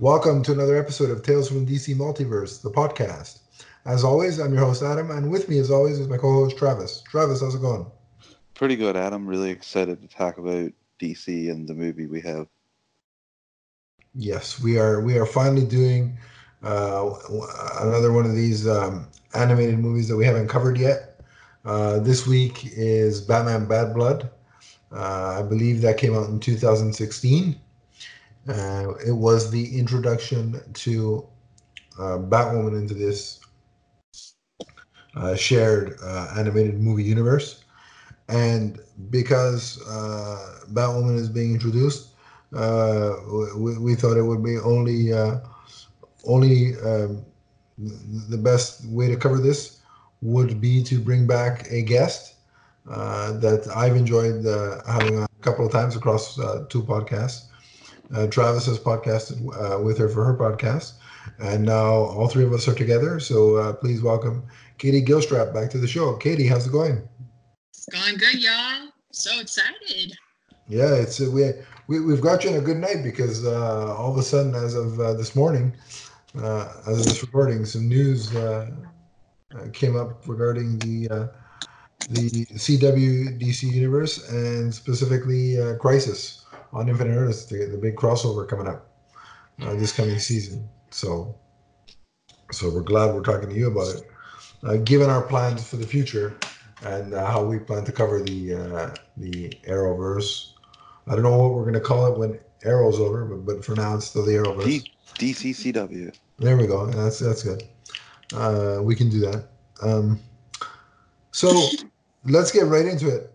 Welcome to another episode of Tales from DC Multiverse, the podcast. As always, I'm your host, Adam, and with me, as always, is my co-host, Travis. Travis, how's it going? Pretty good, Adam. Really excited to talk about DC and the movie we have. Yes, we are finally doing another one of these animated movies that we haven't covered yet. This week is Batman Bad Blood. I believe that came out in 2016. It was the introduction to Batwoman into this shared animated movie universe. And because Batwoman is being introduced, we thought it would be only the best way to cover this would be to bring back a guest that I've enjoyed having a couple of times across two podcasts. Travis has podcasted with her for her podcast, and now all three of us are together. So please welcome Katie Gilstrap back to the show. Katie, how's it going? It's going good, y'all. So excited. Yeah, it's we've got you on a good night because all of a sudden, as of this morning, as of this recording, some news came up regarding the CW DC universe and specifically Crisis on Infinite Earths, the big crossover coming up this coming season. So we're glad we're talking to you about it, given our plans for the future and how we plan to cover the Arrowverse. I don't know what we're going to call it when Arrow's over, but for now it's still the Arrowverse. DCCW. There we go. That's good. We can do that. So let's get right into it.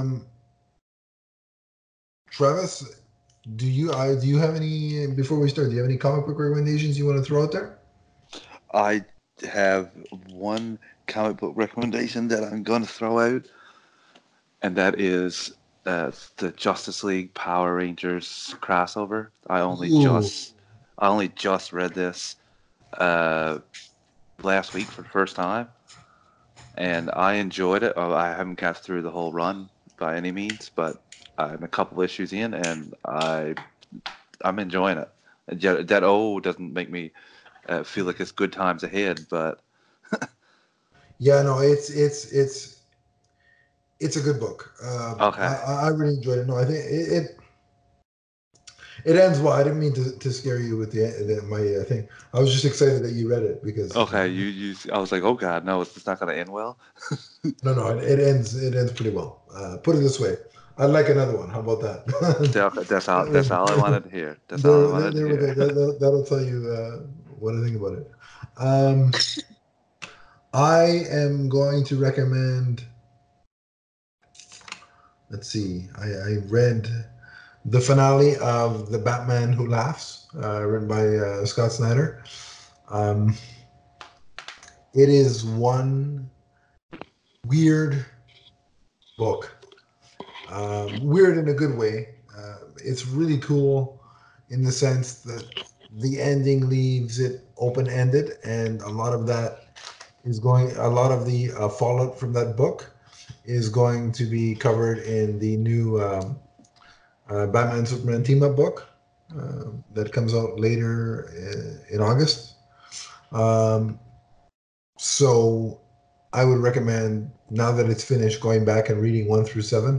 Travis, do you have any, before we start, do you have any comic book recommendations you want to throw out there? I have one comic book recommendation that I'm going to throw out, and that is the Justice League Power Rangers crossover. I only just read this last week for the first time, and I enjoyed it. I haven't got through the whole run by any means, but I'm a couple issues in, and I'm enjoying it. That doesn't make me feel like it's good times ahead, but yeah, no, it's a good book. Okay. I really enjoyed it. No, I think it ends well. I didn't mean to scare you with my thing. I was just excited that you read it because. Okay, I was like, oh god, no, it's not going to end well. No, it ends pretty well. Put it this way, I'd like another one. How about that? That's all I wanted to hear. That's all I wanted to hear. That'll tell you what I think about it. I am going to recommend. Let's see. I read the finale of The Batman Who Laughs, written by Scott Snyder. It is one weird book. Weird in a good way. It's really cool in the sense that the ending leaves it open-ended, and a lot of the fallout from that book is going to be covered in the new Batman Superman team-up book that comes out later in August. So I would recommend, now that it's finished, going back and reading 1 through 7.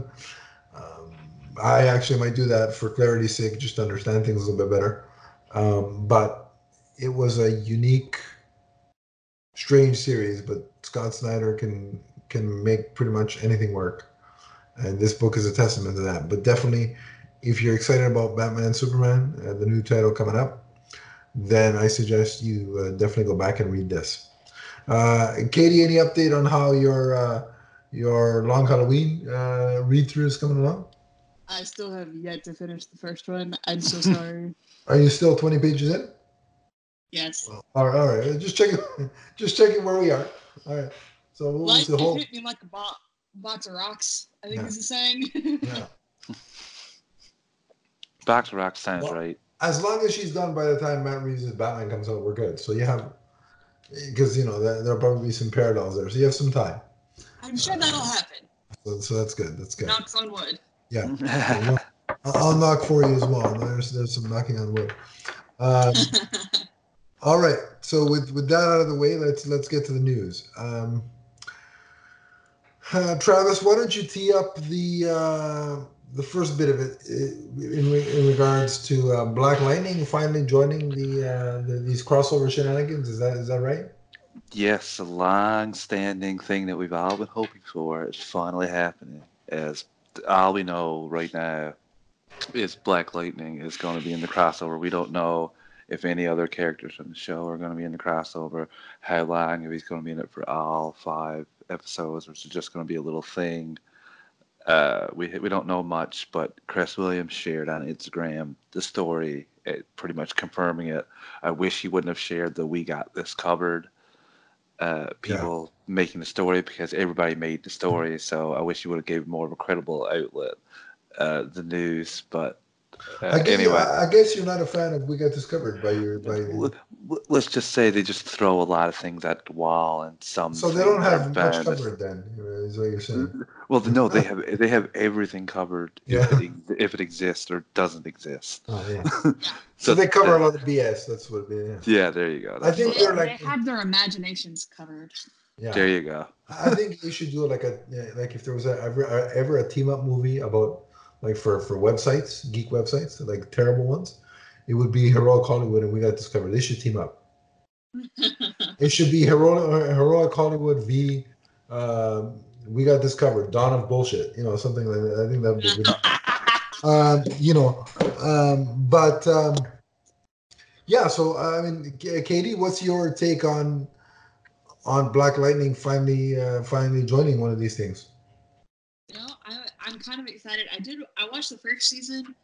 I actually might do that for clarity's sake, just to understand things a little bit better. But it was a unique, strange series, but Scott Snyder can make pretty much anything work. And this book is a testament to that. But definitely, if you're excited about Batman Superman, the new title coming up, then I suggest you definitely go back and read this. Katie, any update on how your Long Halloween read-through is coming along? I still have yet to finish the first one. I'm so sorry. Are you still 20 pages in? Yes. All right. Just checking where we are. All right. So life hit me like a box of rocks, I think is the saying. Yeah. Box of rocks sounds right. As long as she's done by the time Matt Reeves' Batman comes out, we're good. So you have, because there'll probably be some parallels there. So you have some time. I'm sure that'll happen. So that's good. That's good. Knocks on wood. Yeah. I'll knock for you as well. There's some knocking on wood. Um, all right. So with that out of the way, let's get to the news. Travis, why don't you tee up the first bit of it in regards to Black Lightning finally joining these crossover shenanigans? Is that right? Yes, a long-standing thing that we've all been hoping for is finally happening. As all we know right now is Black Lightning is going to be in the crossover. We don't know if any other characters from the show are going to be in the crossover, how long, if he's going to be in it for all 5 episodes, or is it just going to be a little thing. We don't know much, but Chris Williams shared on Instagram the story, pretty much confirming it. I wish he wouldn't have shared the "We got this covered" Yeah. people making the story, because everybody made the story. So I wish he would have gave more of a credible outlet, the news. But anyway, I guess you're not a fan of We Got Discovered by your by the. let's just say they just throw a lot of things at the wall, and some So they don't things are have much banned. covered then, is what you're saying. Well, no, they have everything covered Yeah. if it exists or doesn't exist. Oh yeah. Yeah. So they cover uh, a lot of BS. That's what. Yeah. yeah, there you go. I That's think what. they, they're they like. have their imaginations covered. Yeah. There you go. I think you should do like like if there was ever a team up movie about like for websites, geek websites, like terrible ones, it would be Heroic Hollywood and We Got Discovered. They should team up. It should be Heroic Hollywood v. We Got Discovered, Dawn of Bullshit. Something like that. I think that would be really. You know, but yeah. So I mean, Katie, what's your take on Black Lightning finally joining one of these things? I'm kind of excited. I watched the first season,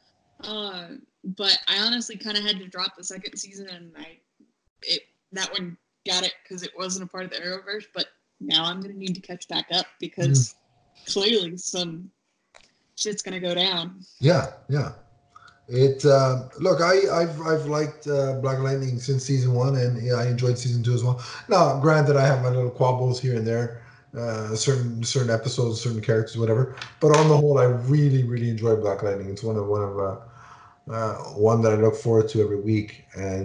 but I honestly kind of had to drop the second season, and that one got it because it wasn't a part of the Arrowverse. But now I'm gonna need to catch back up because clearly some shit's gonna go down. Yeah, yeah. It look, I've liked Black Lightning since season one, and yeah, I enjoyed season two as well. Now, granted, I have my little quabbles here and there, certain episodes, certain characters, whatever. But on the whole, I really really enjoy Black Lightning. It's one that I look forward to every week,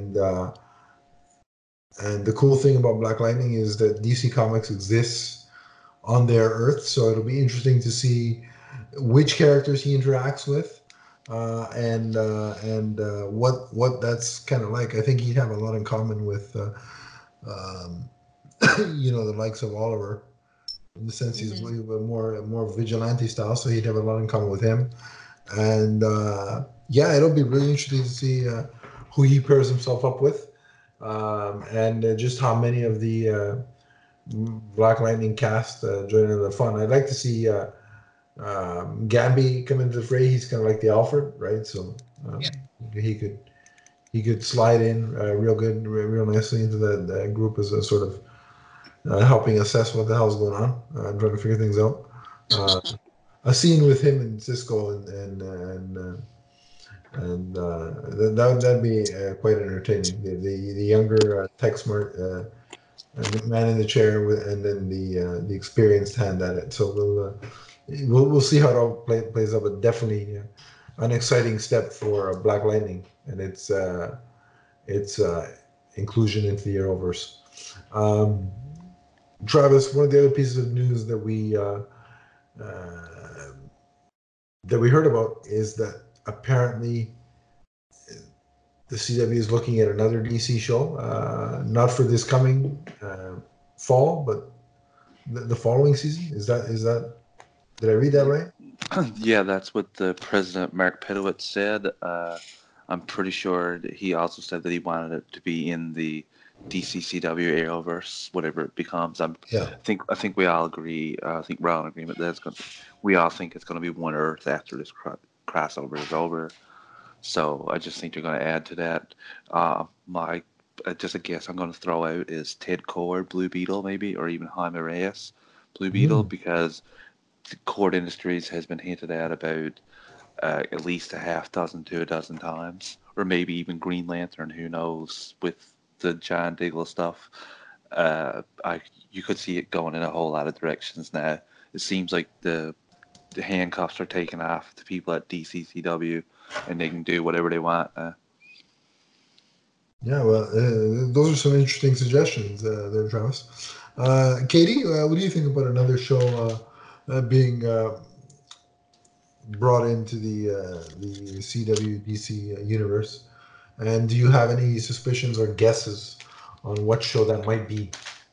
and the cool thing about Black Lightning is that DC Comics exists on their Earth, so it'll be interesting to see which characters he interacts with, and what that's kind of like. I think he'd have a lot in common with, um, the likes of Oliver, in the sense he's a little bit more vigilante style, so he'd have a lot in common with him. And yeah, it'll be really interesting to see who he pairs himself up with, and just how many of the Black Lightning cast join in the fun. I'd like to see Gambi come into the fray. He's kind of like the Alfred, right? So Yeah. he could slide in real good, real nicely into that group as a sort of helping assess what the hell's going on, trying to figure things out. A scene with him and Cisco and that'd be quite entertaining. The younger tech smart man in the chair and then the experienced hand at it. So we'll see how it all plays out, but definitely an exciting step for Black Lightning and its inclusion into the Arrowverse. Travis, one of the other pieces of news that we heard about is that apparently the CW is looking at another DC show, not for this coming fall, but the following season. Is that? Did I read that right? Yeah, that's what the president Mark Pedowitz said. I'm pretty sure that he also said that he wanted it to be in the DCCW Arrowverse, whatever it becomes. Yeah. I think we all agree. I think we're all in agreement that we all think it's going to be One Earth after this crossover is over. So I just think they're going to add to that. Just a guess I'm going to throw out is Ted Cord, Blue Beetle, maybe, or even Jaime Reyes, Blue Beetle, because Cord Industries has been hinted at about at least a half dozen to a dozen times, or maybe even Green Lantern. Who knows with the John Diggle stuff? You could see it going in a whole lot of directions now. It seems like the handcuffs are taken off to people at DCCW, and they can do whatever they want. Yeah, well, those are some interesting suggestions there, Travis. Katie, what do you think about another show being brought into the CWDC universe? And do you have any suspicions or guesses on what show that might be?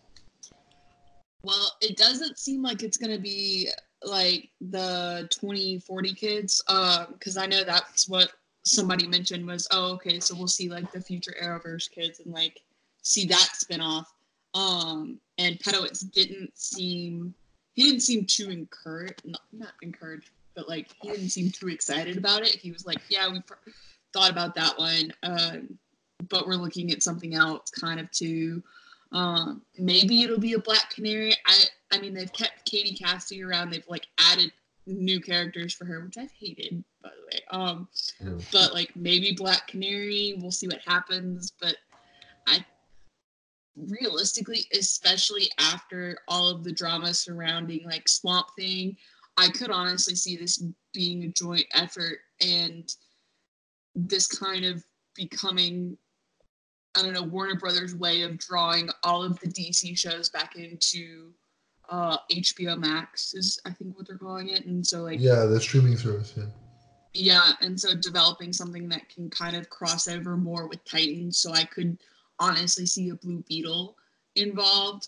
Well, it doesn't seem like it's gonna be like the 2040 kids, because I know that's what somebody mentioned was, oh, okay, so we'll see like the future Arrowverse kids and like see that spinoff. And Pedowitz he didn't seem too encouraged, not encouraged, but like he didn't seem too excited about it. He was like, yeah, we thought about that one, but we're looking at something else, kind of too. Maybe it'll be a Black Canary. I mean, they've kept Katie Cassidy around. They've like added new characters for her, which I've hated, by the way. But like maybe Black Canary. We'll see what happens. But I realistically, especially after all of the drama surrounding like Swamp Thing, I could honestly see this being a joint effort and this kind of becoming, I don't know, Warner Brothers' way of drawing all of the DC shows back into HBO Max is, I think, what they're calling it. And so, like, Yeah, the streaming service. Yeah. yeah, and so developing something that can kind of cross over more with Titans. So I could honestly see a Blue Beetle involved.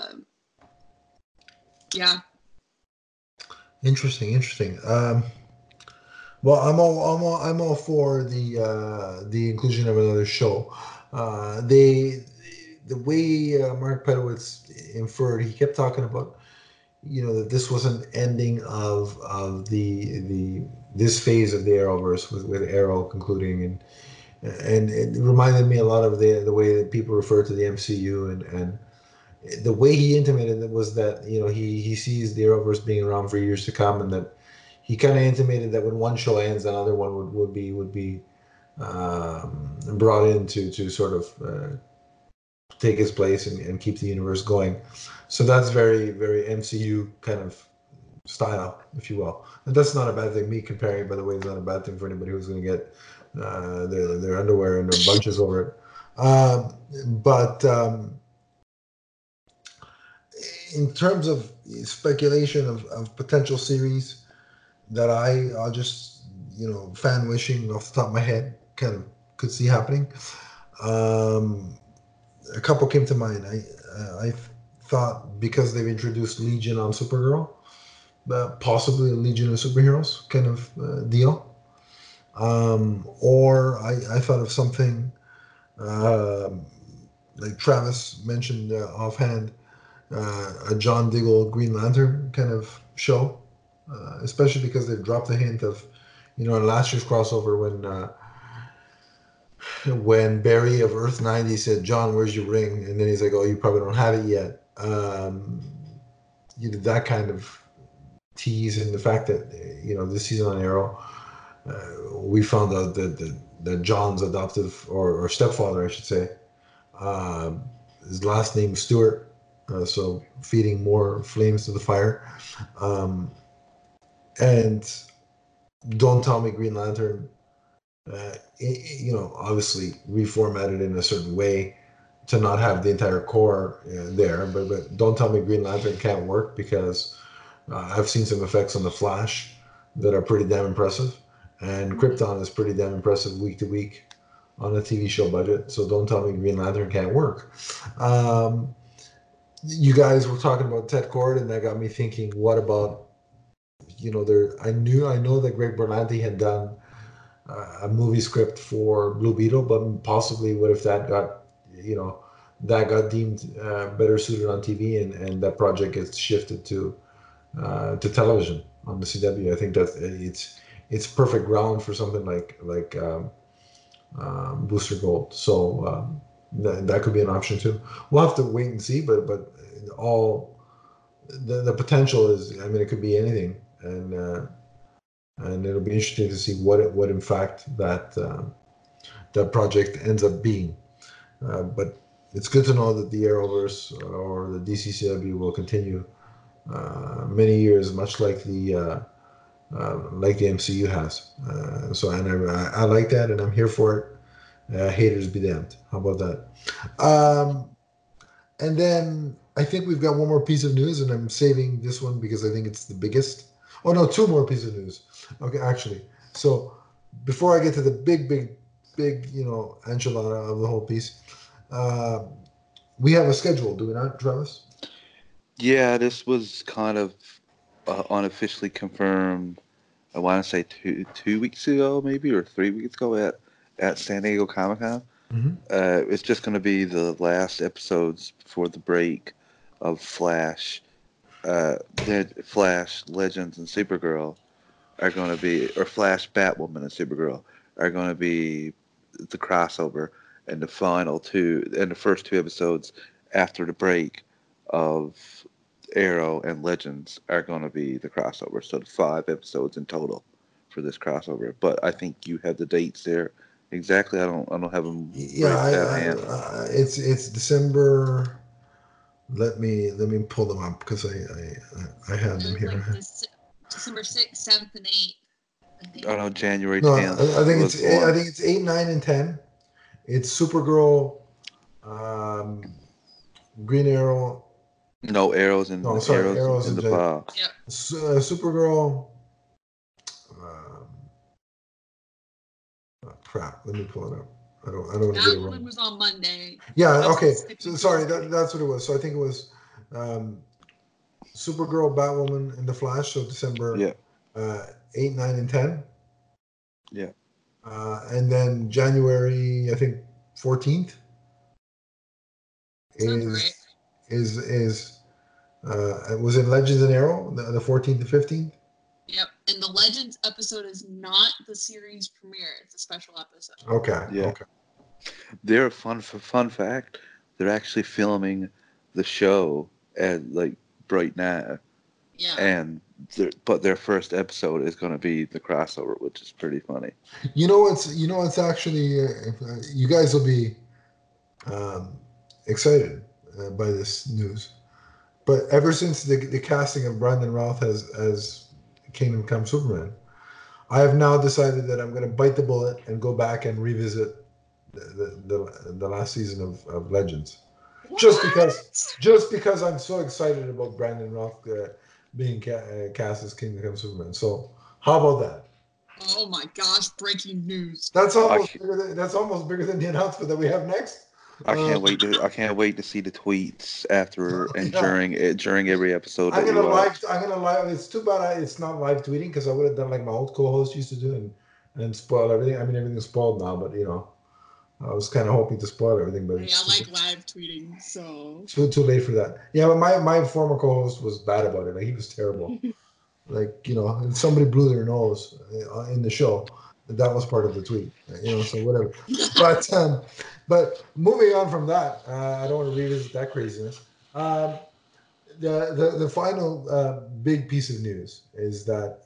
Yeah. Interesting. Well, I'm all for the inclusion of another show. The way Mark Pedowitz inferred, he kept talking about, that this was an ending of the this phase of the Arrowverse with Arrow concluding, and it reminded me a lot of the way that people refer to the MCU, and the way he intimated it was that he sees the Arrowverse being around for years to come, and that he kind of intimated that when one show ends, another one would be brought in to sort of take his place and keep the universe going. So that's very very MCU kind of style, if you will. And that's not a bad thing. Me comparing it, by the way, is not a bad thing for anybody who's going to get their underwear and their bunches over it. But in terms of speculation of potential series that I'll just fan wishing off the top of my head kind of could see happening. Um, a couple came to mind. I thought because they've introduced Legion on Supergirl, possibly a Legion of Superheroes kind of deal. Or I thought of something like Travis mentioned offhand, a John Diggle Green Lantern kind of show, especially because they've dropped a hint of, in last year's crossover when Barry of Earth 90 said, "John, where's your ring?" And then he's like, "Oh, you probably don't have it yet." That kind of tease, and the fact that this season on Arrow, we found out that John's adoptive or stepfather, I should say, his last name is Stewart, so feeding more flames to the fire. And Don't Tell Me Green Lantern, obviously reformatted in a certain way to not have the entire core there. But Don't Tell Me Green Lantern can't work because I've seen some effects on the Flash that are pretty damn impressive, and Krypton is pretty damn impressive week to week on a TV show budget. So Don't Tell Me Green Lantern can't work. You guys were talking about Ted Kord, and that got me thinking, what about, I know that Greg Berlanti had done a movie script for Blue Beetle, but possibly what if that got deemed better suited on TV, and that project gets shifted to television on the CW. I think that it's perfect ground for something like Booster Gold. So that could be an option too. We'll have to wait and see, but all the potential is, I mean, it could be anything, and it'll be interesting to see what in fact that project ends up being. But it's good to know that the Arrowverse or the DCCW will continue many years, much like the MCU has. So, and I like that, and I'm here for it. Haters be damned. How about that? Um, and then I think we've got one more piece of news, and I'm saving this one because I think it's the biggest. Oh no, two more pieces of news. Okay, actually. So before I get to the big, enchilada of the whole piece, uh, we have a schedule, do we not, Travis? Yeah, this was kind of unofficially confirmed. I want to say 2 weeks ago, maybe, or 3 weeks ago at San Diego Comic Con. Mm-hmm. It's just going to be the last episodes before the break of Flash. Flash, Legends, and Supergirl are going to be, or Flash, Batwoman, and Supergirl are going to be the crossover, and the first two episodes after the break of Arrow and Legends are going to be the crossover. So the 5 episodes in total for this crossover. But I think you have the dates there exactly. I don't have them Yeah, right at hand. it's December. Let me pull them up because I had them It was here. like December 6th, 7th, and 8th. I think. I don't know, January No, 10th I think was it's one. I think it's 8, 9, and 10. It's Supergirl, um, Green Arrow. No, No, sorry, arrows Arrows in and the Jet. file. Yep. Supergirl. Um, Crap. Let me pull it up. I don't want to get it That one wrong. was on Monday. Yeah. That's Okay. the So sticking sorry. point. That's what it was. So I think it was Supergirl, Batwoman, and the Flash. So December Yeah, 8, 9, and 10. yeah. And then January, I think 14th Sounds right. is it was in Legends and Arrow the 14th and 15th. Yep. And the Legends episode is not the series premiere. It's a special episode. Okay. Yeah. Okay. They're fun fact. They're actually filming the show at like right now, Yeah. and but their first episode is going to be the crossover, which is pretty funny. It's actually you guys will be excited by this news. But ever since the casting of Brandon Routh as Kingdom Come Superman, I have now decided that I'm going to bite the bullet and go back and revisit the last season of Legends. What? Just because I'm so excited about Brandon Routh being cast as Kingdom Come Superman. So how about that? Oh my gosh! Breaking news. That's almost bigger than the announcement that we have next. I can't wait to see the tweets after and Yeah. during every episode I'm that gonna we watch. live. I'm gonna live. It's too bad it's not live tweeting because I would have done like my old co-host used to do and spoil everything. I mean, everything's spoiled now, but I was kind of hoping to spoil everything, but Hey, it's I like live tweeting, so. too late for that. Yeah, but my former co-host was bad about it. Like he was terrible. Like and somebody blew their nose in the show. That was part of the tweet. So whatever. But moving on from that, I don't want to revisit that craziness. The final big piece of news is that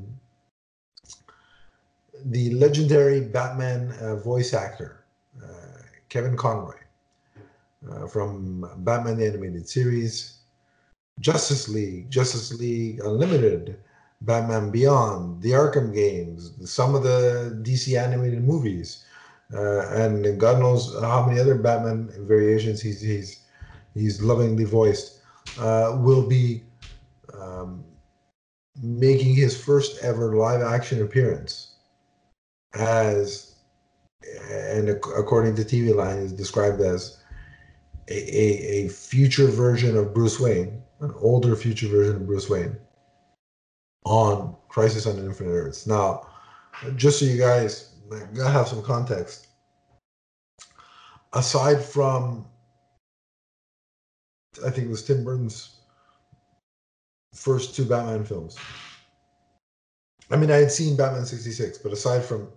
the legendary Batman voice actor Kevin Conroy from Batman the Animated Series, Justice League Unlimited, Batman Beyond, the Arkham games, some of the DC animated movies, and God knows how many other Batman variations he's lovingly voiced, will be um, making his first ever live action appearance as, and according to TV Line, is described as a future version of Bruce Wayne, an older future version of Bruce Wayne on Crisis on Infinite Earths. Now, just so you guys gotta have some context, aside from, I think it was Tim Burton's first two Batman films. I mean, I had seen Batman 66, but aside from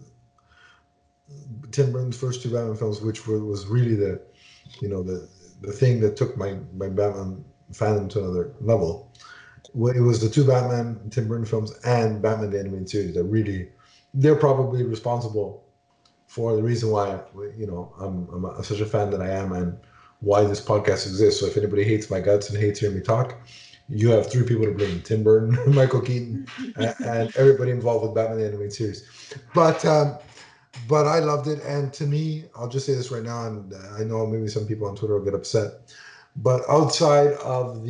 Tim Burton's first two Batman films, which was really the thing that took my Batman fandom to another level. It was the two Batman Tim Burton films and Batman the Animated Series that really, they're probably responsible for the reason why I'm such a fan that I am and why this podcast exists. So if anybody hates my guts and hates hearing me talk, you have three people to blame: Tim Burton, Michael Keaton, and everybody involved with Batman the Animated Series. But but I loved it. And to me, I'll just say this right now, and I know maybe some people on Twitter will get upset, but outside of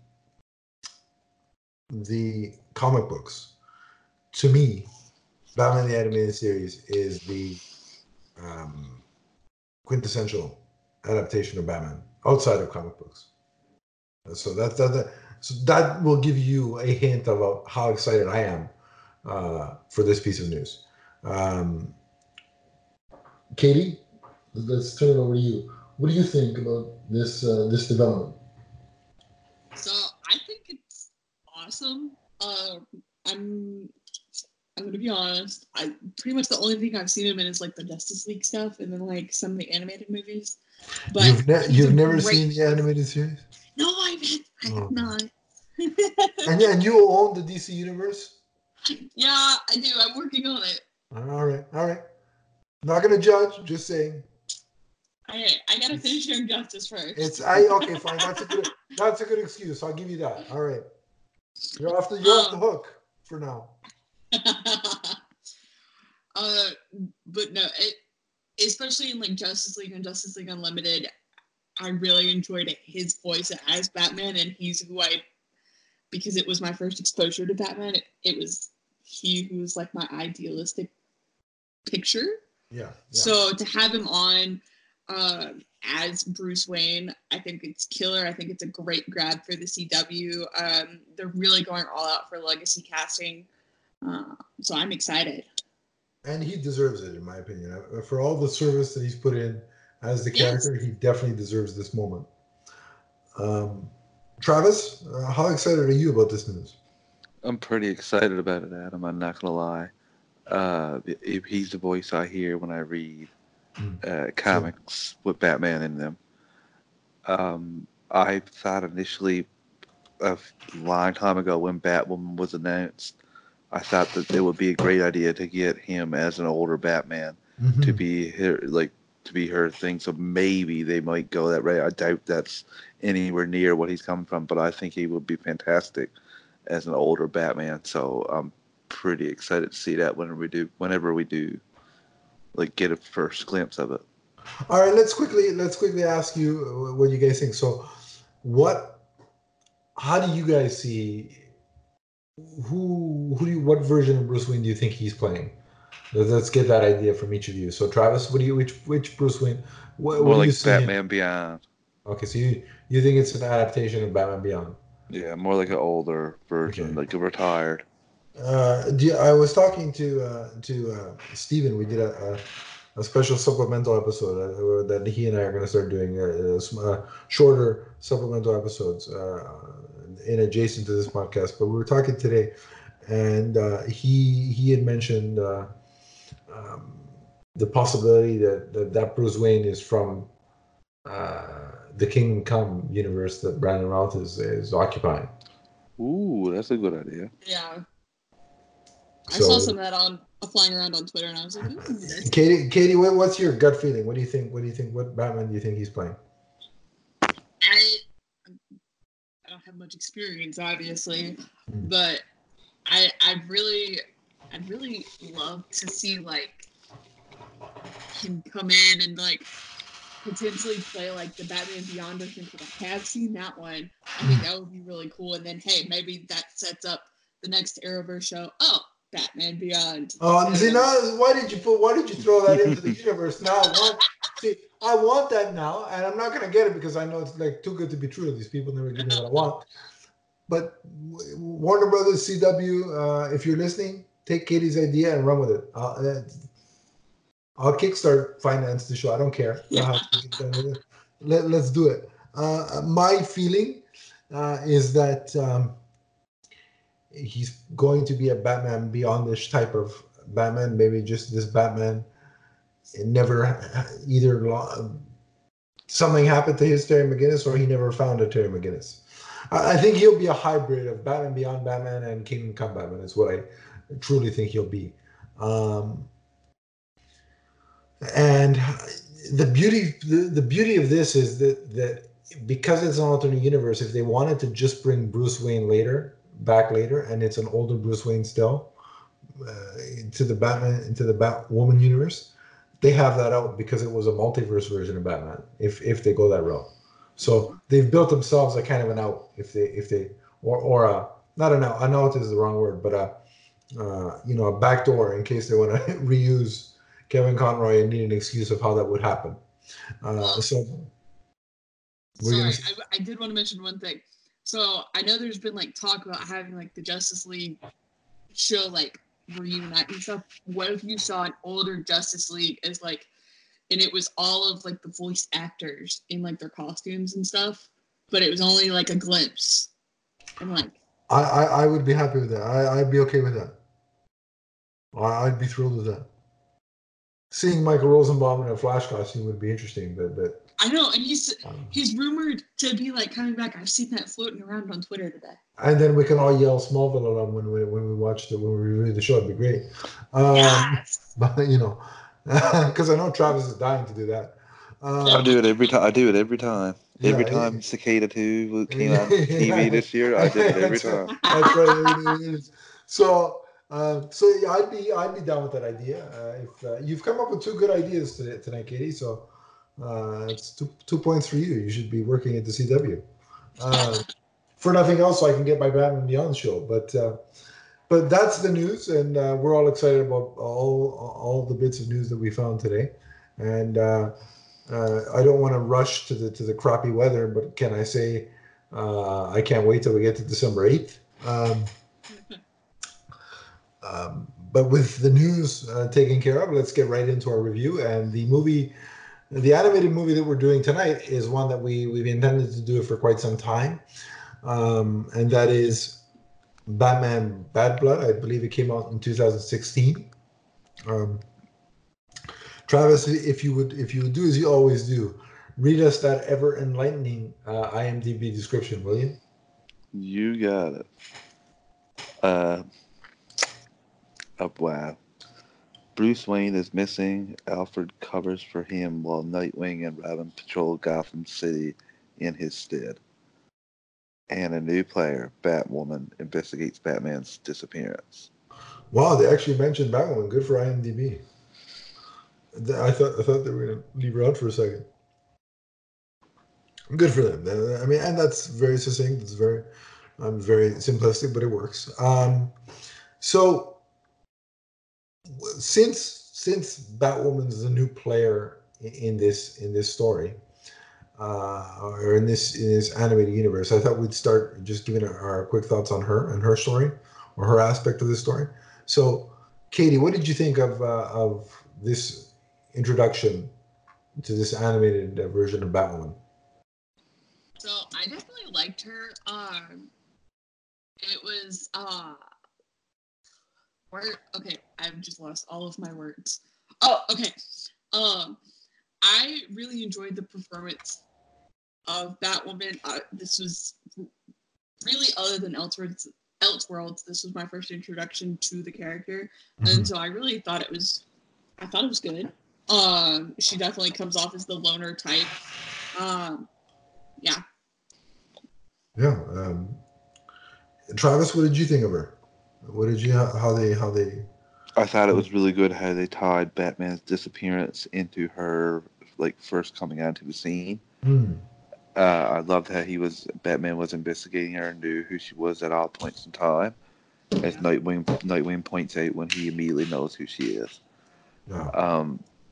the comic books, to me, Batman the Animated Series is the um, quintessential adaptation of Batman outside of comic books. So so that will give you a hint of how excited I am for this piece of news. Um, Katie, let's turn it over to you. What do you think about this development? So I think it's awesome. I'm I'm gonna be honest. I pretty much the only thing I've seen him in is like the Justice League stuff, and then like some of the animated movies. But You've never seen the animated series? No, I have not. And you own the DC universe? Yeah, I do. I'm working on it. All right. Not gonna judge. Just saying. I gotta finish Young Justice first. Okay, fine. That's a good excuse. I'll give you that. All right. You're off the hook for now. But no, especially in like Justice League and Justice League Unlimited, I really enjoyed his voice as Batman, and he's because it was my first exposure to Batman. It was he who was like my idealistic picture. Yeah. So to have him on as Bruce Wayne, I think it's killer. I think it's a great grab for the CW. They're really going all out for legacy casting. So I'm excited. And he deserves it, in my opinion. For all the service that he's put in as the character, he definitely deserves this moment. Travis, how excited are you about this news? I'm pretty excited about it, Adam. I'm not going to lie. If he's the voice I hear when I read comics with Batman in them. I thought initially, a long time ago when Batwoman was announced, I thought that it would be a great idea to get him as an older Batman to be her thing. So maybe they might go that way. I doubt that's anywhere near what he's coming from, but I think he would be fantastic as an older Batman. So I'm pretty excited to see that whenever we do, like, get a first glimpse of it. All right, let's quickly ask you what you guys think. So, how do you guys see? What version of Bruce Wayne do you think he's playing? Let's get that idea from each of you. So, Travis, which Bruce Wayne? What More do like you see Batman Beyond. Okay, so you think it's an adaptation of Batman Beyond? Yeah, more like an older version, like a retired. I was talking to Steven. We did a special supplemental episode that he and I are going to start doing shorter supplemental episodes in adjacent to this podcast. But we were talking today, and he had mentioned the possibility that Bruce Wayne is from the Kingdom Come universe that Brandon Routh is occupying. Ooh, that's a good idea. Yeah. I saw some of that flying around on Twitter, and I was like, ooh. Katie, what's your gut feeling? What do you think? What Batman do you think he's playing? I don't have much experience, obviously, but I'd really love to see like him come in and like potentially play like the Batman Beyond version, because I have seen that one. I think that would be really cool. And then hey, maybe that sets up the next Arrowverse show. Oh, Batman Beyond. See, now why did you throw that into the universe? Now I want that now, and I'm not gonna get it because I know it's like too good to be true. These people never give me what I want. But Warner Brothers, CW, if you're listening, take Katie's idea and run with it. I'll kickstart finance the show. I don't care. Let's do it. My feeling is that he's going to be a Batman Beyondish type of Batman. Maybe just this Batman. It never either something happened to his Terry McGinnis, or he never found a Terry McGinnis. I think he'll be a hybrid of Batman Beyond Batman and Kingdom Come Batman. Is what I truly think he'll be. And the beauty of this is that because it's an alternate universe, if they wanted to just bring Bruce Wayne back later, and it's an older Bruce Wayne still into the Batwoman universe, they have that out because it was a multiverse version of Batman. If they go that route, so they've built themselves a kind of an out. If they or not an out. An out is the wrong word, but a backdoor in case they want to reuse Kevin Conroy and need an excuse of how that would happen. So we're Sorry, I did want to mention one thing. So I know there's been like talk about having like the Justice League show like reunite and stuff. What if you saw an older Justice League as like, and it was all of like the voice actors in like their costumes and stuff, but it was only like a glimpse. And like, I would be happy with that. I'd be okay with that. I'd be thrilled with that. Seeing Michael Rosenbaum in a Flash costume would be interesting, but I know, and he's rumored to be like coming back. I've seen that floating around on Twitter today. And then we can all yell Smallville at him when we watch when we review the show. It'd be great. Yes. But because I know Travis is dying to do that. I do it every time. I do it every time. Every Yeah, time yeah. Cicada 2 came on TV this year, I did it every time. That's right. So yeah, I'd be down with that idea. If you've come up with two good ideas tonight, Katie. So it's 2 points for you. You should be working at the CW. For nothing else, so I can get my Batman Beyond show. But that's the news, and we're all excited about all the bits of news that we found today. And I don't want to rush to the crappy weather, but can I say I can't wait till we get to December 8th. But with the news taken care of, let's get right into our review. And the animated movie that we're doing tonight is one that we've intended to do it for quite some time. And that is Batman Bad Blood. I believe it came out in 2016. Travis, if you would do as you always do, read us that ever enlightening IMDb description, will you? You got it. Wow. Bruce Wayne is missing. Alfred covers for him while Nightwing and Robin patrol Gotham City in his stead. And a new player, Batwoman, investigates Batman's disappearance. Wow, they actually mentioned Batwoman. Good for IMDb. I thought they were going to leave her out for a second. Good for them. I mean, and that's very succinct. It's very simplistic, but it works. So since Batwoman's the new player in this story, or in this animated universe, I thought we'd start just giving our quick thoughts on her and her story, or her aspect of the story. So, Katie, what did you think of this introduction to this animated version of Batwoman? So I definitely liked her. It was okay, I've just lost all of my words. Oh, okay. I really enjoyed the performance of Batwoman. This was really, other than Elseworlds, this was my first introduction to the character, and so I really thought it was good. She definitely comes off as the loner type. Yeah. Yeah. Travis, what did you think of her? What did you how they? I thought it was really good how they tied Batman's disappearance into her first coming onto the scene. I loved how Batman was investigating her and knew who she was at all points in time. As Nightwing points out when he immediately knows who she is. Yeah.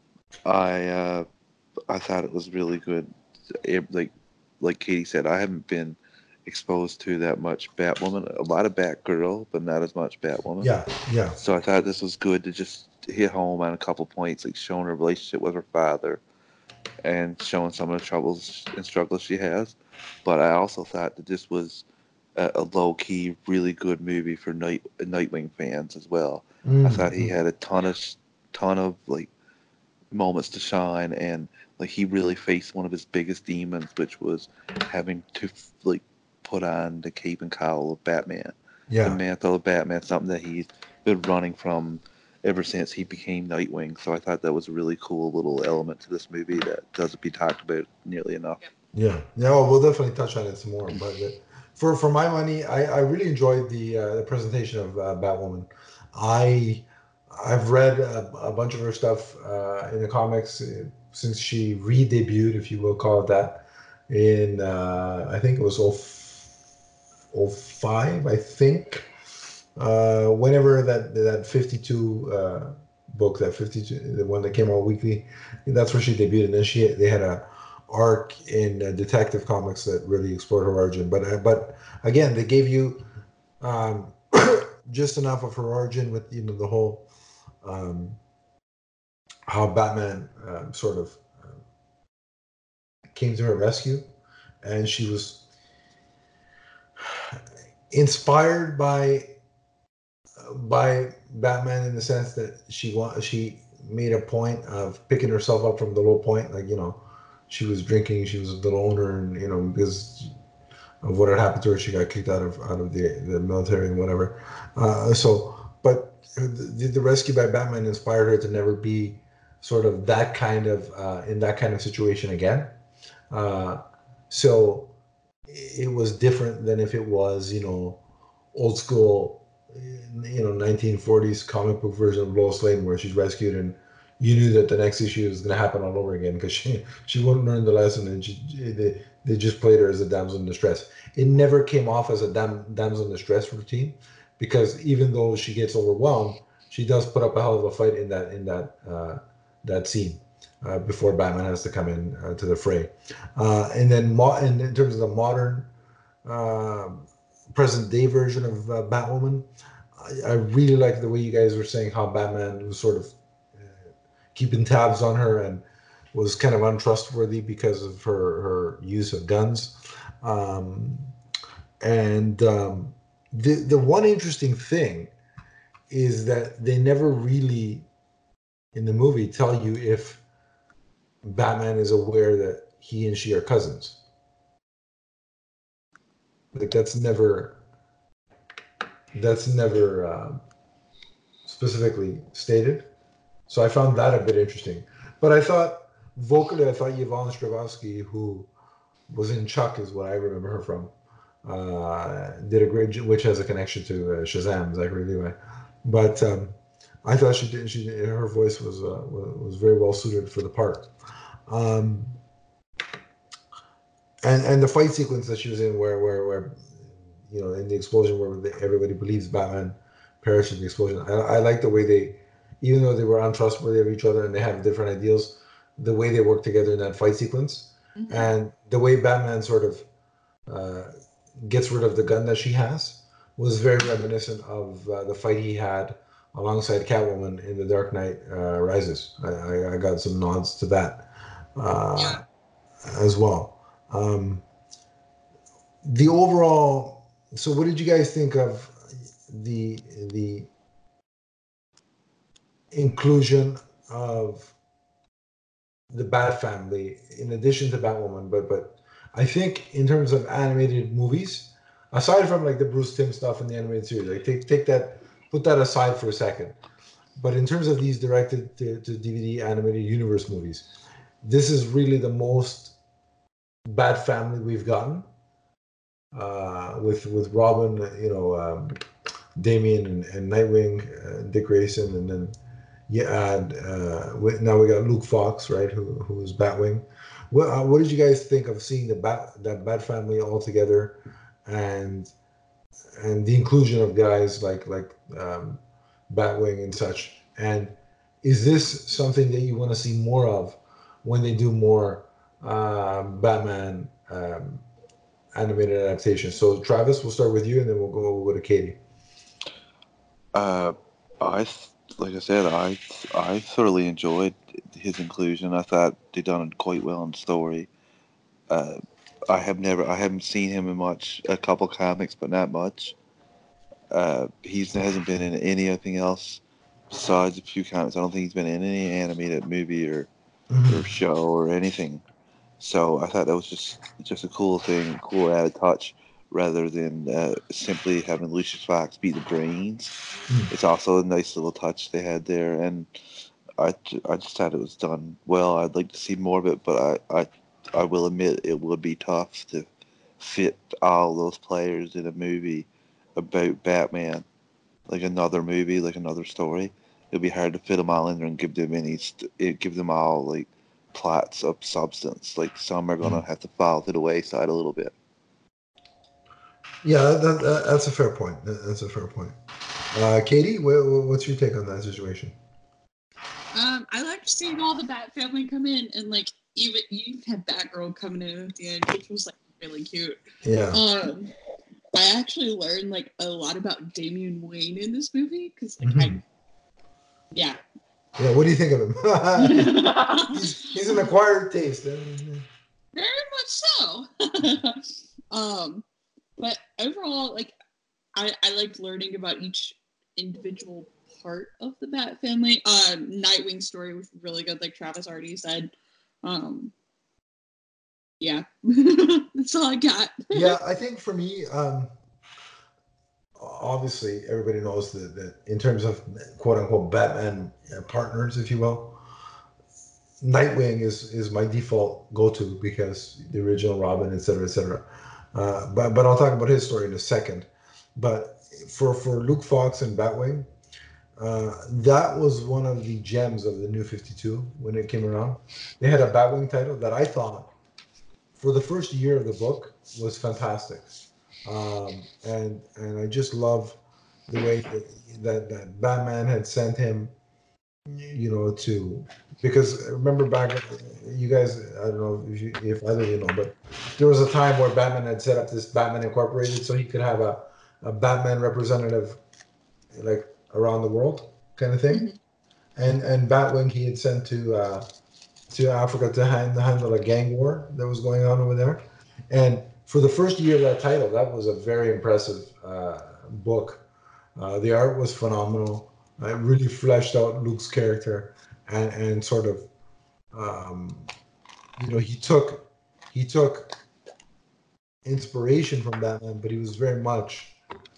I thought it was really good. Like Katie said, I haven't been exposed to that much Batwoman. A lot of Batgirl, but not as much Batwoman. Yeah. So I thought this was good to just hit home on a couple points, like showing her relationship with her father and showing some of the troubles and struggles she has. But I also thought that this was a low-key, really good movie for Nightwing fans as well. I thought he had a ton of moments to shine, and he really faced one of his biggest demons, which was having to put on the cape and cowl of Batman. Yeah. The mantle of Batman, something that he's been running from ever since he became Nightwing. So I thought that was a really cool little element to this movie that doesn't be talked about nearly enough. Yeah. Well, we'll definitely touch on it some more. But for my money, I really enjoyed the presentation of Batwoman. I I've read a bunch of her stuff in the comics since she re-debuted, if you will call it that, in I think it was 05, I think. Whenever that 52 book, that 52, the one that came out weekly, that's where she debuted. And then they had a arc in Detective Comics that really explored her origin. But again, they gave you um, just enough of her origin with the whole um, how Batman sort of came to her rescue, and she was inspired by Batman in the sense that she made a point of picking herself up from the low point, like she was drinking, she was a little owner, and because of what had happened to her, she got kicked out of the military and whatever. But the rescue by Batman inspired her to never be sort of that kind of in that kind of situation again. Uh, so it was different than if it was old school 1940s comic book version of Lois Lane where she's rescued and you knew that the next issue was going to happen all over again because she wouldn't learn the lesson and they just played her as a damsel in distress. It never came off as a damsel in distress routine because even though she gets overwhelmed, she does put up a hell of a fight in that scene before Batman has to come in to the fray. And then in terms of the modern uh, present day version of Batwoman, I really like the way you guys were saying how Batman was sort of keeping tabs on her and was kind of untrustworthy because of her use of guns. Um, and the one interesting thing is that they never really in the movie tell you if Batman is aware that he and she are cousins. Like that's never specifically stated. So I found that a bit interesting. But I thought vocally, I thought Yvonne Strahovski, who was in Chuck, is what I remember her from, did a great job, which has a connection to Shazam, Zachary Levi. But I thought she did. Her voice was very well suited for the part. Um, and the fight sequence that she was in, where in the explosion where everybody believes Batman perished in the explosion. I like the way they, even though they were untrustworthy of each other and they have different ideals, the way they work together in that fight sequence, and the way Batman sort of uh, gets rid of the gun that she has was very reminiscent of the fight he had alongside Catwoman in The Dark Knight Rises. I got some nods to that as well. Um, the overall. So, what did you guys think of the inclusion of the Bat Family in addition to Batwoman? But I think in terms of animated movies, aside from like the Bruce Timm stuff in the animated series, like take that, put that aside for a second. But in terms of these directed to DVD animated universe movies, this is really the most Bat Family we've gotten. With Robin, Damian and Nightwing, Dick Grayson, and then now we got Luke Fox, right? Who's Batwing. What did you guys think of seeing that Bat family all together, and the inclusion of guys like Batwing and such? And is this something that you want to see more of when they do more Batman animated adaptations? So Travis, we'll start with you, and then we'll go over to Katie. Uh, like I said, I thoroughly enjoyed his inclusion. I thought they done it quite well in story. Uh, I haven't seen him in a couple comics, but not much. He hasn't been in anything else besides a few comics. I don't think he's been in any animated movie or show or anything. So I thought that was just a cool thing, cool added touch, rather than simply having Lucius Fox beat the brains. It's also a nice little touch they had there, and I just thought it was done well. I'd like to see more of it, but I will admit it would be tough to fit all those players in a movie about Batman, like another movie, like another story. it'll be hard to fit them all in there and give them give them all like plots of substance. Like some are gonna have to fall to the wayside a little bit. Yeah, that's a fair point. That's a fair point. Katie, what's your take on that situation? I liked seeing all the Bat family come in, and like even you had Batgirl coming in at the end, which was like really cute. Yeah. I actually learned like a lot about Damian Wayne in this movie because like yeah. Yeah, what do you think of him? he's an acquired taste. Very much so. But overall, like I liked learning about each individual part of the Bat family. Nightwing's story was really good, like Travis already said. Yeah, that's all I got. Yeah, I think for me, obviously everybody knows that in terms of quote unquote Batman partners, if you will, Nightwing is my default go-to because the original Robin, etc., etc. But I'll talk about his story in a second. But for Luke Fox and Batwing, that was one of the gems of the New 52 when it came around. They had a Batwing title that I thought, for the first year of the book, was fantastic, and I just love the way that Batman had sent him, to, because remember back, you guys, I don't know if either of you know, but there was a time where Batman had set up this Batman Incorporated so he could have a Batman representative like around the world kind of thing, and Batwing he had sent to Africa to handle a gang war that was going on over there, and for the first year of that title, that was a very impressive book. The art was phenomenal. It really fleshed out Luke's character, and sort of, he took inspiration from Batman, but he was very much,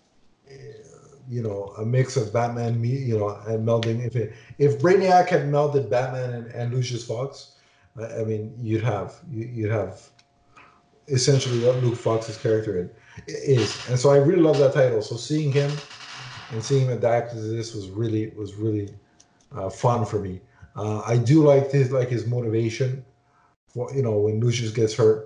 a mix of Batman, and melding. If Brainiac had melded Batman and Lucius Fox, I mean, you'd have essentially what Luke Fox's character is, and so I really love that title. So seeing him and seeing him adapt to this was really fun for me. I do like his motivation for, when Lucius gets hurt,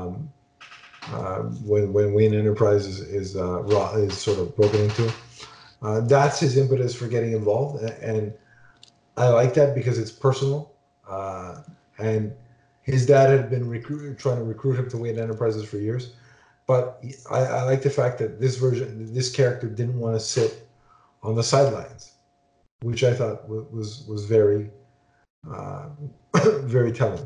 when Wayne Enterprises is sort of broken into. That's his impetus for getting involved, and I like that because it's personal. And his dad had been trying to recruit him to Wayne Enterprises for years, but I like the fact that this character didn't want to sit on the sidelines, which I thought was very very telling.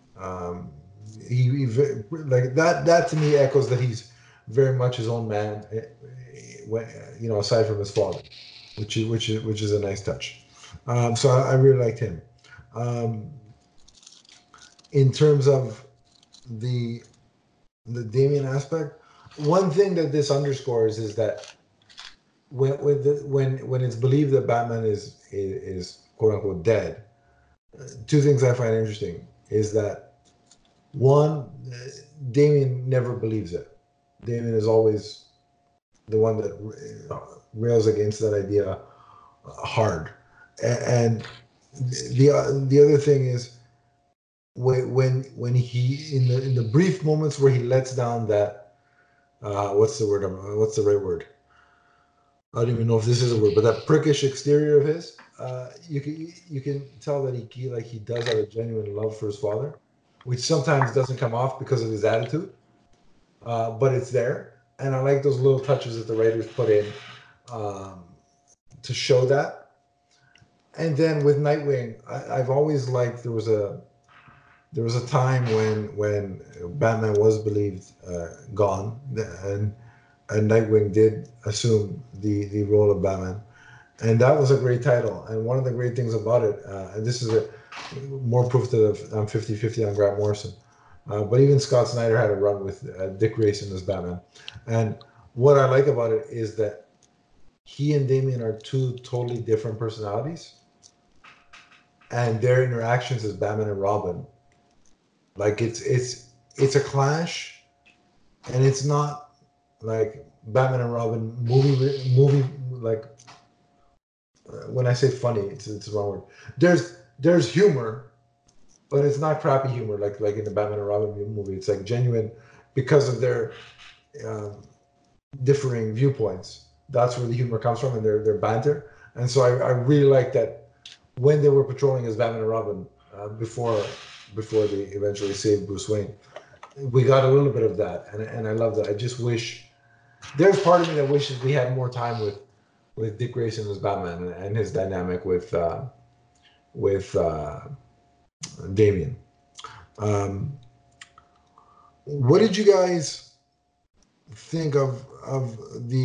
He like that to me echoes that he's very much his own man, aside from his father, which is a nice touch. So I really liked him. In terms of the Damian aspect, one thing that this underscores is that when it's believed that Batman is quote unquote dead, two things I find interesting is that, one, Damian never believes it. Damian is always the one that rails against that idea hard. And the other thing is when he in the brief moments where he lets down that what's the right word? I don't even know if this is a word, but that prickish exterior of his, you can tell that he does have a genuine love for his father, which sometimes doesn't come off because of his attitude, but it's there, and I like those little touches that the writers put in to show that. And then with Nightwing, I've always liked there was a time when Batman was believed gone, and Nightwing did assume the role of Batman, and that was a great title. And one of the great things about it, and this is more proof that I'm 50-50 on Grant Morrison, but even Scott Snyder had a run with Dick Grayson as Batman, and what I like about it is that he and Damian are two totally different personalities, and their interactions as Batman and Robin, like it's a clash, and it's not like Batman and Robin movie like when I say funny, it's the wrong word. There's humor, but it's not crappy humor like in the Batman and Robin movie. It's like genuine because of their um, differing viewpoints. That's where the humor comes from, and their banter. And so I really like that when they were patrolling as Batman and Robin before they eventually saved Bruce Wayne. We got a little bit of that, and I love that. I just wish there's part of me that wishes we had more time with Dick Grayson as Batman and his dynamic with Damien. Um, what did you guys think of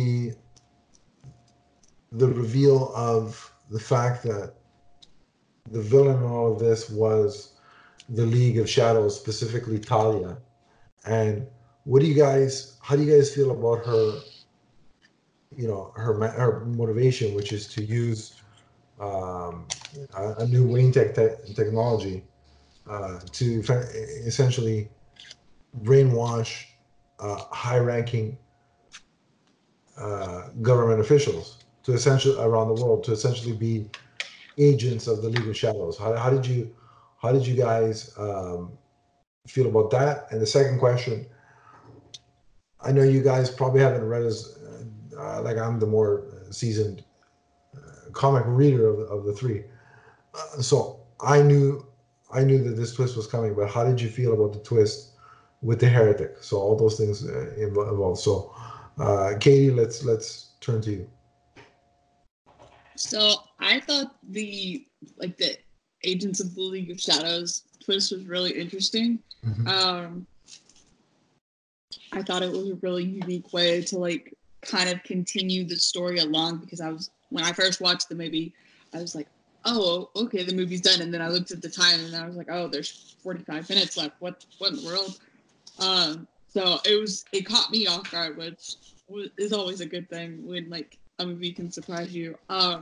the reveal of the fact that the villain in all of this was the League of Shadows, specifically Talia? And how do you guys feel about her, her motivation, which is to use um, a new Wayne technology to essentially brainwash high-ranking government officials to essentially around the world to essentially be agents of the League of Shadows. How did you guys feel about that? And the second question, I know you guys probably haven't read as like I'm the more seasoned comic reader of the three, so I knew that this twist was coming. But how did you feel about the twist with the heretic? So all those things involved. So, Katie, let's turn to you. So I thought the Agents of the League of Shadows twist was really interesting. Mm-hmm. I thought it was a really unique way to like kind of continue the story along, because when I first watched the movie, I was like, oh, okay, the movie's done. And then I looked at the time and I was like, oh, there's 45 minutes left. What in the world? So it caught me off guard, which is always a good thing when like a movie can surprise you.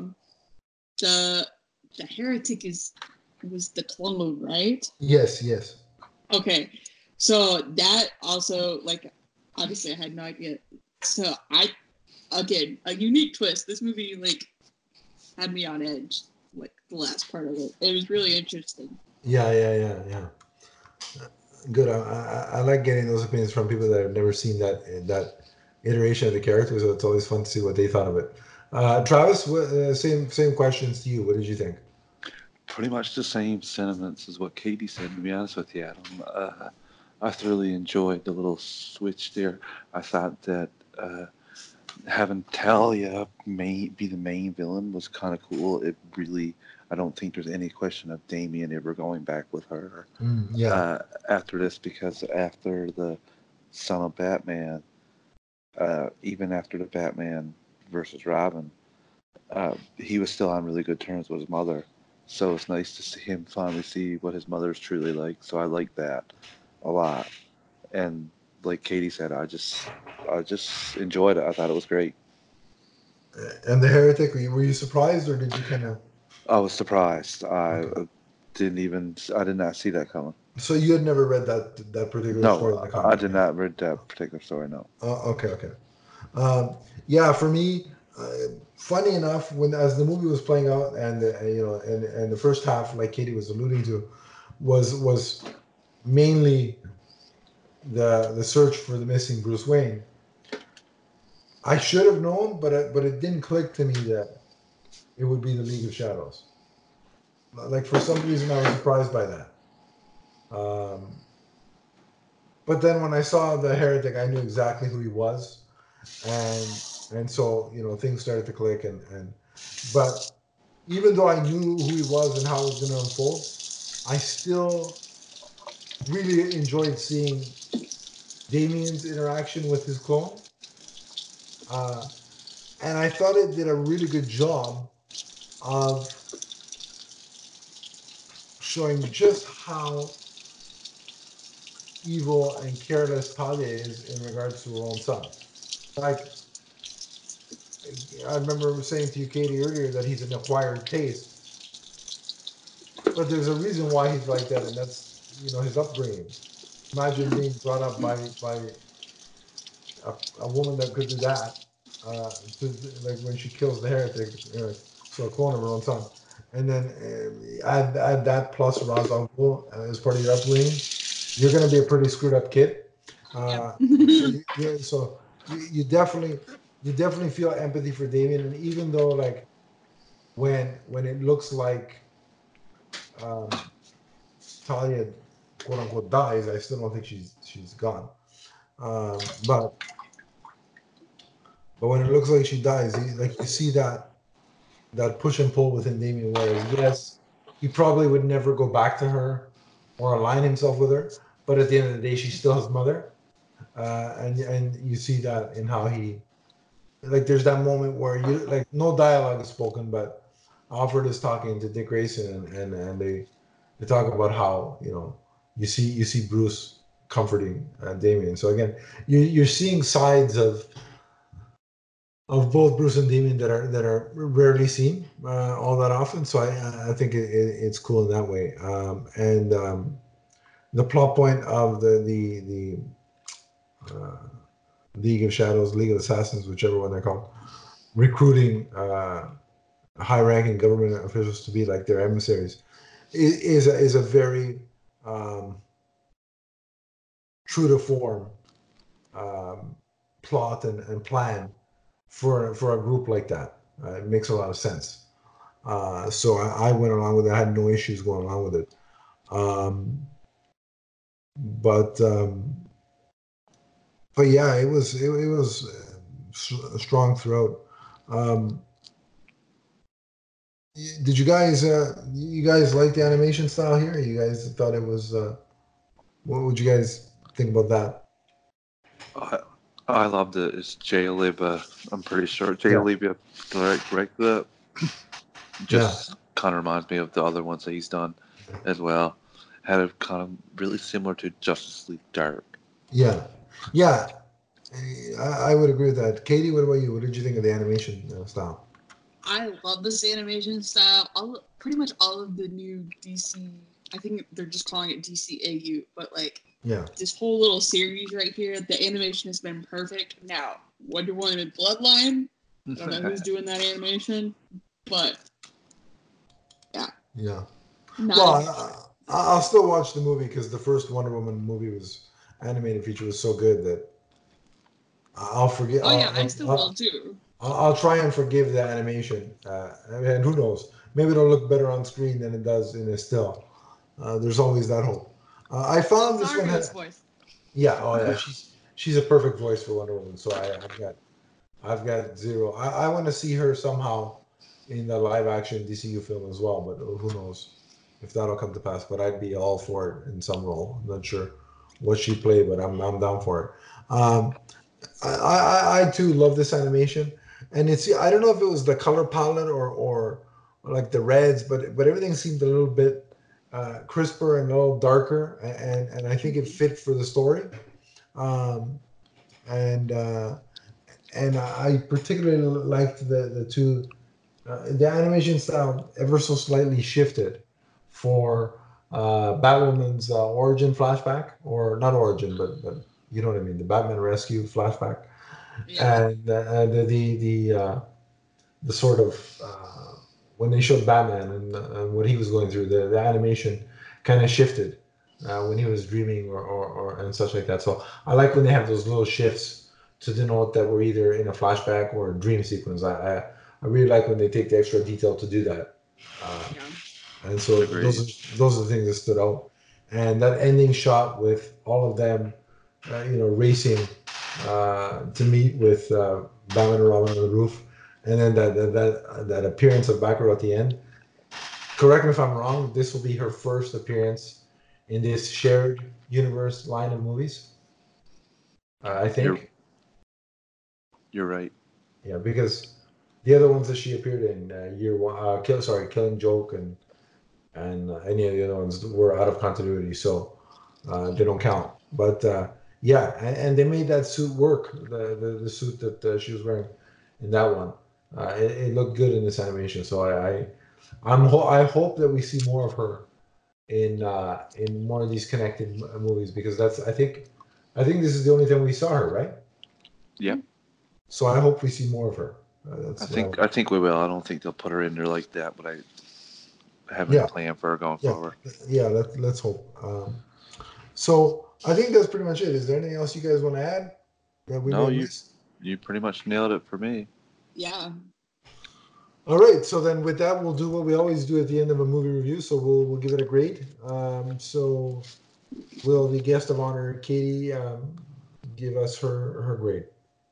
The heretic was the clone, right? Yes. Okay, so that also, like, obviously I had no idea. So again, a unique twist. This movie like had me on edge, like the last part of it. It was really interesting. Yeah. Good. I like getting those opinions from people that have never seen that iteration of the character. So it's always fun to see what they thought of it. Travis, same questions to you. What did you think? Pretty much the same sentiments as what Katie said, to be honest with you, Adam. I thoroughly enjoyed the little switch there. I thought that having Talia be the main villain was kind of cool. I don't think there's any question of Damien ever going back with her Yeah. after this, because after the Son of Batman, even after the Batman versus Robin, he was still on really good terms with his mother. So it's nice to see him finally see what his mother's truly like. So I like that a lot. And like Katie said, I just enjoyed it. I thought it was great. And the heretic, were you surprised or did you kind of? I was surprised. Okay. I did not see that coming. So you had never read that particular story in No, the I comic? did not read that particular story. No. Okay. Yeah, for me, funny enough, when as the movie was playing out, and the first half, like Katie was alluding to, was mainly the search for the missing Bruce Wayne. I should have known, but it didn't click to me that it would be the League of Shadows. Like for some reason, I was surprised by that. Um, but then when I saw the heretic, I knew exactly who he was, and so things started to click, and but even though I knew who he was and how it was going to unfold, I still really enjoyed seeing Damien's interaction with his clone, uh, and I thought it did a really good job of showing just how evil and careless Talia is in regards to her own son. Like I remember saying to you, Katie, earlier that he's an acquired taste, but there's a reason why he's like that, and that's his upbringing. Imagine being brought up by a woman that could do that. To like when she kills the heretic. so a clone of her own son, and then add that plus Ra's al Ghul as part of your upbringing, you're going to be a pretty screwed up kid. Yep. You definitely feel empathy for Damien, and even though like when it looks like um, Talia quote unquote dies, I still don't think she's gone. But when it looks like she dies, you see that push and pull within Damien, whereas yes, he probably would never go back to her or align himself with her, but at the end of the day, she's still his mother, and you see that in how he, like, there's that moment where you like no dialogue is spoken, but Alfred is talking to Dick Grayson, and they talk about how you see Bruce comforting Damien. So again, you're seeing sides of both Bruce and Damien that are rarely seen all that often. So I think it's cool in that way. And the plot point of the League of Shadows, League of Assassins, whichever one they're called, recruiting high-ranking government officials to be like their emissaries is a very true to form plot and plan for a group like that. It makes a lot of sense. So I went along with it. I had no issues going along with it. But yeah, it was strong throughout. Did you guys like the animation style here? You guys thought it was what would you guys think about that? I loved it. It's Jay Oliva. I'm pretty sure Jay Oliva directed it. Just kind of reminds me of the other ones that he's done as well. Had a kind of really similar to Justice League Dark. Yeah. I would agree with that. Katie, what about you? What did you think of the animation style? I love this animation style. Pretty much all of the new DC. I think they're just calling it DCAU, but like this whole little series right here, the animation has been perfect. Now, Wonder Woman and Bloodline, I don't know who's doing that animation, but yeah. Well, I'll still watch the movie because the first Wonder Woman movie animated feature was so good that I'll forget. Oh yeah, I still will too. I'll try and forgive the animation, and who knows? Maybe it'll look better on screen than it does in a still. There's always that hope. I found this one had voice. Yeah, oh yeah, she's a perfect voice for Wonder Woman. So I've got zero. I want to see her somehow in the live action DCU film as well, but who knows if that'll come to pass. But I'd be all for it in some role. I'm not sure what she played, but I'm down for it. I too love this animation, and I don't know if it was the color palette or like the reds, but everything seemed a little bit crisper and a little darker, and I think it fit for the story. And I particularly liked the two. The animation style ever so slightly shifted for Batwoman's origin flashback, or not origin, but you know what I mean, the Batman Rescue flashback, and the sort of when they showed Batman and what he was going through, the animation kind of shifted when he was dreaming or and such like that. So I like when they have those little shifts to denote that we're either in a flashback or a dream sequence. I really like when they take the extra detail to do that. And so those are the things that stood out. And that ending shot with all of them, racing to meet with Batman and Robin on the roof, and then that appearance of Batgirl at the end. Correct me if I'm wrong. This will be her first appearance in this shared universe line of movies. I think. You're right. Yeah, because the other ones that she appeared in year one, Killing Joke and any of the other ones were out of continuity, so they don't count. But and they made that suit work. The suit that she was wearing in that one, it looked good in this animation. So I hope that we see more of her in more of these connected movies, because I think this is the only time we saw her, right? Yeah. So I hope we see more of her. That's I think we will. I don't think they'll put her in there like that, but I have a yeah, plan for her going yeah, forward. yeah. Let's hope. So I think that's pretty much it. Is there anything else you guys want to add that we may No, have missed? you pretty much nailed it for me. Yeah. All right. So then, with that, we'll do what we always do at the end of a movie review. So we'll give it a grade. So will the guest of honor, Katie, give us her grade?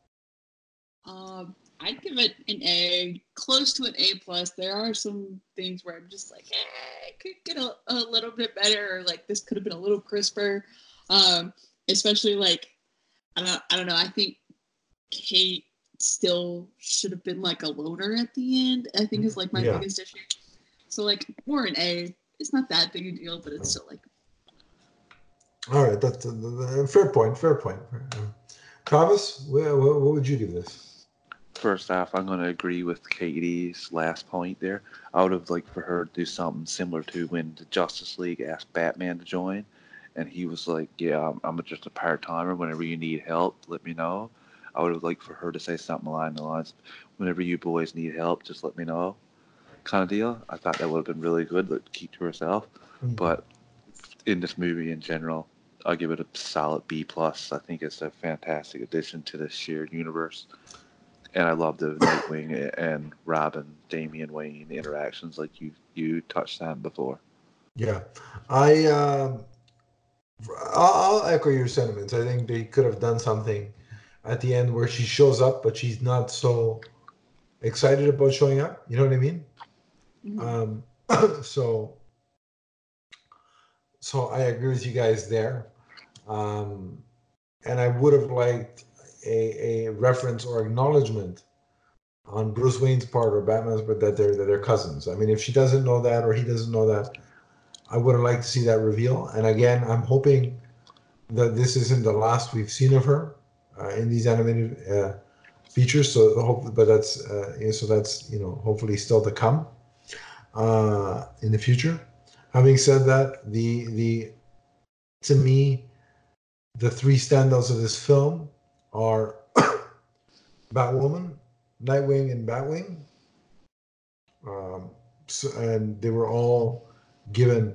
I'd give it an A, close to an A plus. There are some things where I'm just like, it could get a little bit better, or like this could have been a little crisper. Especially like I don't know. I think Kate still should have been like a loner at the end. I think is like my biggest issue. So like more an A. It's not that big a deal, but it's still like. All right, that's a fair point. Fair point. Travis, what would you give this? First off, I'm going to agree with Katie's last point there. I would have liked for her to do something similar to when the Justice League asked Batman to join, and he was like, "Yeah, I'm just a part timer. Whenever you need help, let me know." I would have liked for her to say something along the lines, "Whenever you boys need help, just let me know," kind of deal. I thought that would have been really good to keep to herself. But in this movie in general, I'll give it a solid B plus. I think it's a fantastic addition to the shared universe. And I love the Nightwing and Robin, Damian Wayne interactions like you touched on before. Yeah, I'll echo your sentiments. I think they could have done something at the end where she shows up, but she's not so excited about showing up. You know what I mean? So I agree with you guys there. And I would have liked a reference or acknowledgement on Bruce Wayne's part or Batman's part that they're cousins. I mean, if she doesn't know that or he doesn't know that, I would have liked to see that reveal. And again, I'm hoping that this isn't the last we've seen of her in these animated features. But that's hopefully still to come in the future. Having said that, the to me, the three standouts of this film are Batwoman, Nightwing, and Batwing. And they were all given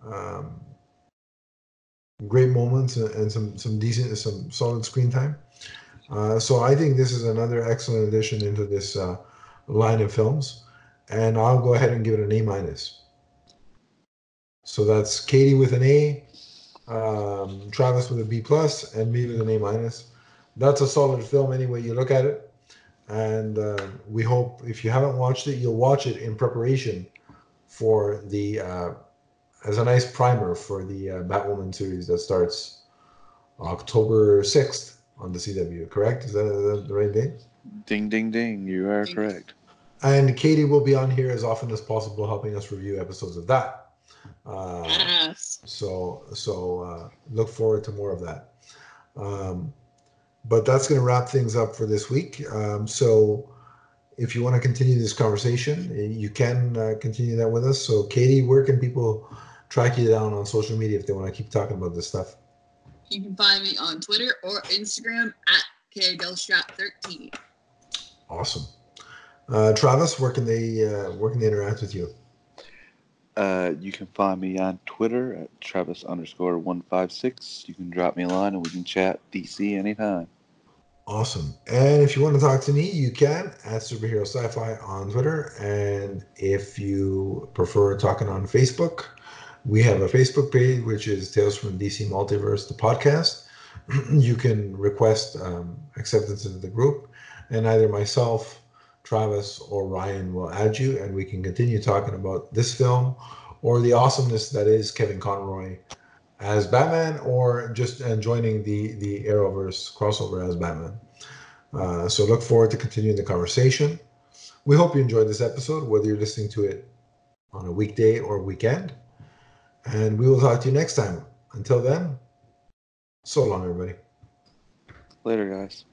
great moments and some decent, some solid screen time. So I think this is another excellent addition into this line of films, and I'll go ahead and give it an A minus. So that's Katie with an A, Travis with a B plus, and me with an A minus. That's a solid film any way you look at it. And we hope if you haven't watched it, you'll watch it in preparation for the as a nice primer for the Batwoman series that starts October 6th on the CW. Correct? Is that the right date? Ding, ding, ding! You are correct. And Katie will be on here as often as possible, helping us review episodes of that. Yes. So look forward to more of that. But that's going to wrap things up for this week. So if you want to continue this conversation, you can continue that with us. So Katie, where can people track you down on social media if they want to keep talking about this stuff? You can find me on Twitter or Instagram at KDelstrap13. Awesome. Travis, where can they interact with you? You can find me on Twitter at Travis_156. You can drop me a line and we can chat DC anytime. Awesome. And if you want to talk to me, you can at Superhero Sci-Fi on Twitter. And if you prefer talking on Facebook, we have a Facebook page, which is Tales from DC Multiverse, the podcast. You can request acceptance into the group, and either myself, Travis, or Ryan will add you, and we can continue talking about this film or the awesomeness that is Kevin Conroy as Batman, or just joining the Arrowverse crossover as Batman. So look forward to continuing the conversation. We hope you enjoyed this episode, whether you're listening to it on a weekday or weekend. And we will talk to you next time. Until then, so long, everybody. Later, guys.